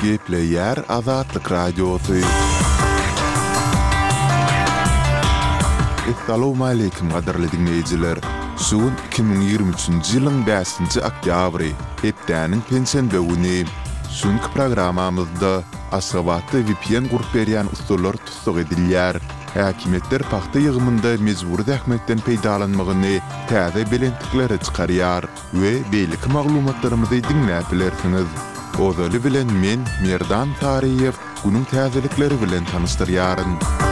Gepleyer Azatlık Radyosu. Assalamu alaykum qadarly dinleyijiler. Suun 2023-nji ýylyň 5-nji oktýabry, hepdäniň pensiýa güni. Şunky programamyzda Aşgabatda VPN gurup berýän usullar tutsak edilýär. Häkimetler paxta ýygymynda mejburi zähmetden peýdalanmagyny täze bilentikleri çykarýar we beýlik maglumatlarymyzy dinläp bilersiňiz. Ozaly bilen men Merdan Tariýew günüň täzelikleri bilen tanışdyrýaryn.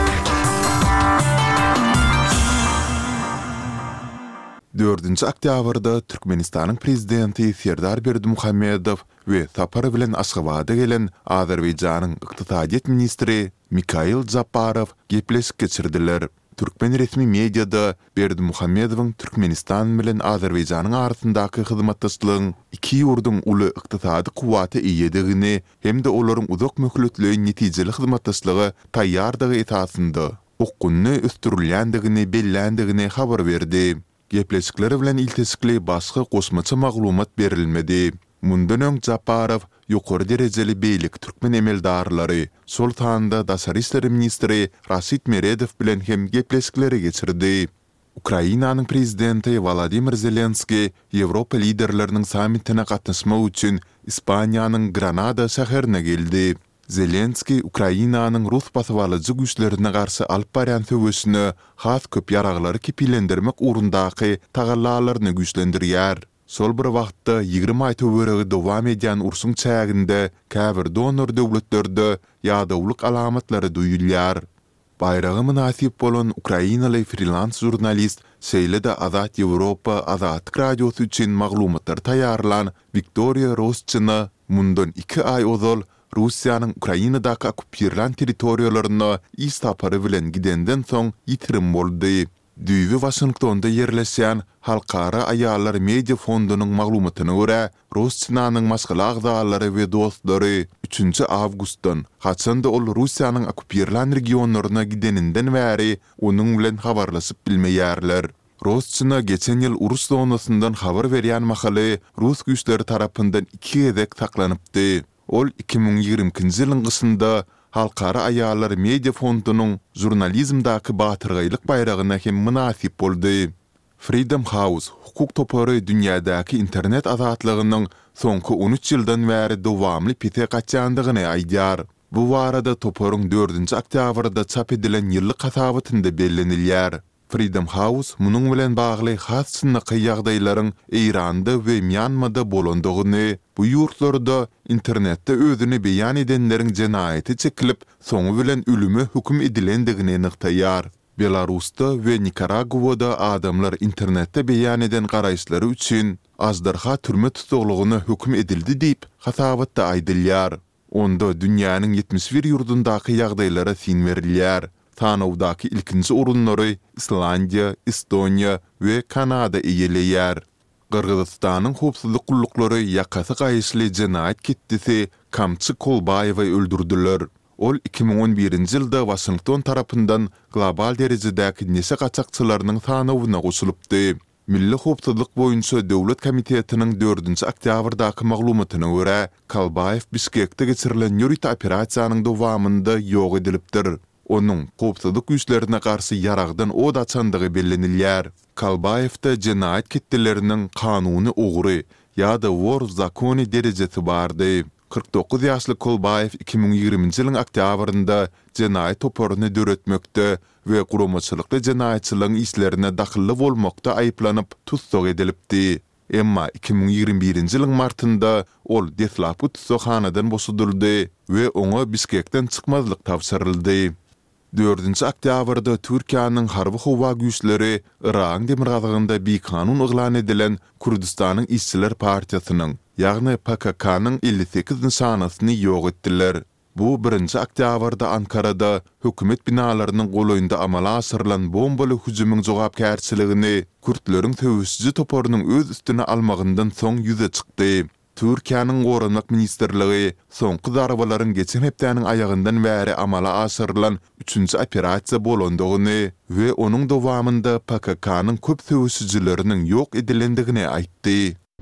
4-nji oktýabrda Türkmenistanyň prezidenti Serdar Berdimuhammedow we sapary bilen Aşgabada gelen Azerbaýjanyň ykdysadyýet ministri Mikhail Japarov gepleşik geçirdiler. Türkmen resmi mediada Berdimuhammedowyň Türkmenistan bilen Azerbaýjanyň arasyndaky hyzmatdaşlygyň iki ýurduň uly ykdysady kuwaty iýedigini hem-de olaryň uzak möhletli netijeli hyzmatdaşlygy taýýardygy esasynda ukunny östürilýändigini bellendigini habar berdi. Gepleşikleri bilen iltesikli başga goşmaça maglumat berilmedi. Mundan öň Japarov ýokary derejeli beýlik türkmen emeldarlary Sultanda Daşary işler ministri Rasit Meredow bilen hem gepleşikleri geçirdi. Ukrainanyň prezidenti Volodymyr Zelenski Ýewropa liderleriniň sammitine gatnaşmak üçin Ispaniýanyň Granada şäherine geldi. Zelenski Ukrainanyň Rus basawalyjy güýçlerine garşy alyp barýan söwüşini has köp ýaraglary kipilendirmek urundaky tagallalaryny güýçlendirýär. Sol bir wagtda 20 aý töweregi dowam edýän ursuň çäginde käbir donor döwletlerde ýadawlyk alamatlary duýulýar. Bayragy münasip bolan Ukrainaly freelance jurnalist Seýlede Azat Ýewropa Azatlyk Radiosu üçin maglumatlar taýýarlan Viktoria Roschina mundan 2 aý ozal Russiýanyň Ukrainadaky okupirlan territoriýalaryna istapary bilen gidenden soň ýitirim boldy. Düýbi Washingtonda ýerleşýän Halkara Aýallar Media Fondunyň maglumatyna görä, Rossiýanyň maşgala agzalary we dostlary 3-nji awgustdan haçanda ol Russiýanyň okupirlan regionlaryna gideninden bäri onuň bilen habarlaşyp bilmeýärler. Rossiýa geçen ýyl urus zonasyndan habar berýän mahaly Rus güýçleri tarapyndan 2 gezek saklanypdy. Ol 2022-nji ýylyň gysynda Halkara Aýallar Media Fondunyň jurnalizmdaky batyrgylyk bayragyna hem münasip boldy. Freedom House hukuk topary dünýädäki internet azatlygynyň soňky 13 ýyldan bäri dowamly pete gaçandygyny aýdýar. Bu barada toparyň 4-nji oktýabrda çap edilen ýyllyk hasabatynda bellenilýär. Freedom House munyň bilen bagly has synaky ýagdaýlaryň Eýranda we Myanmada bolandygyny, bu ýurtlarda internetde özüni beýan edenleriň jenaýaty çekilip, soňu bilen ölüme hüküm edilendigini nyktaýar. Belarusda we Nikaraguwada adamlar internetde beýan eden garaýşlary üçin azdarha türme tutuklugyna hüküm edildi diýip hasabatda aýdylýar. Onda dünýäniň 71 ýurdundaky ýagdaýlara sin berilýär. Tanawdaky ilkinji urunlary Islandiýa, Estoniýa we Kanada eýeleýär. Qırgızstanyň howpsuzlyk gullukları ýakasy gaýşly jenaýat ketdisi Kamçy Kolbaýewy öldürdiler. Ol 2011-nji ýylda Washington tarapyndan global derejedäki nese gaçakçylarynyň tanawyna goşulypdy. Milli howpsuzlyk boýunça döwlet komitetiniň 4-nji oktýabrdaky maglumatyna görä, Kolbaýew Bişkekde geçirilen ýörüt operasiýanyň dowamynda ýok edilipdir. Onuň howpsuzlyk güýçlerine garşy ýaragdan od açandygy bellenilýär. Kolbaýewde jenaýat ketdileriniň kanuny ogry ýa-da wor zakony derejesi bardy. 49 ýaşly Kolbaýew 2020-nji ýylyň oktýabrynda jenaýat toparyny döretmekde we guramaçylykly jenaýatçylygyň işlerine dahilli bolmakda aýyplanyp tutsak edilipdi. Emma 2021-nji ýylyň martynda ol deslapy tutsakhanadan boşadyldy we oňa Bişkekden çykmazlyk tapşyryldy. 4-nji oktýabrda Türkiýanyň harby howa güýçleri Iran demirgazygynda bir kanun eglan edilen Kurdistanyň işçiler partiýasynyň, ýagny PKK-nyň 58 nişanasyny ýok etdiler. Bu 1-nji oktýabrda Ankarada hökümet binalarynyň golaýynda amala aşyrylan bombaly hüjümüň jogapkärçiligini Kürtleriň töwüsçi toparynyň öz üstüne almagyndan soň ýüze çykdy. Türkiýanyň Goranmak ministrligi soňky zarabalaryň geçen hepdäniň aýagyndan bäri amala aşyrylan 3-nji operasiýa bolandygyny we onuň dowamynda PKK-nyň köp töwüsçileriniň ýok edilendigini aýtdy.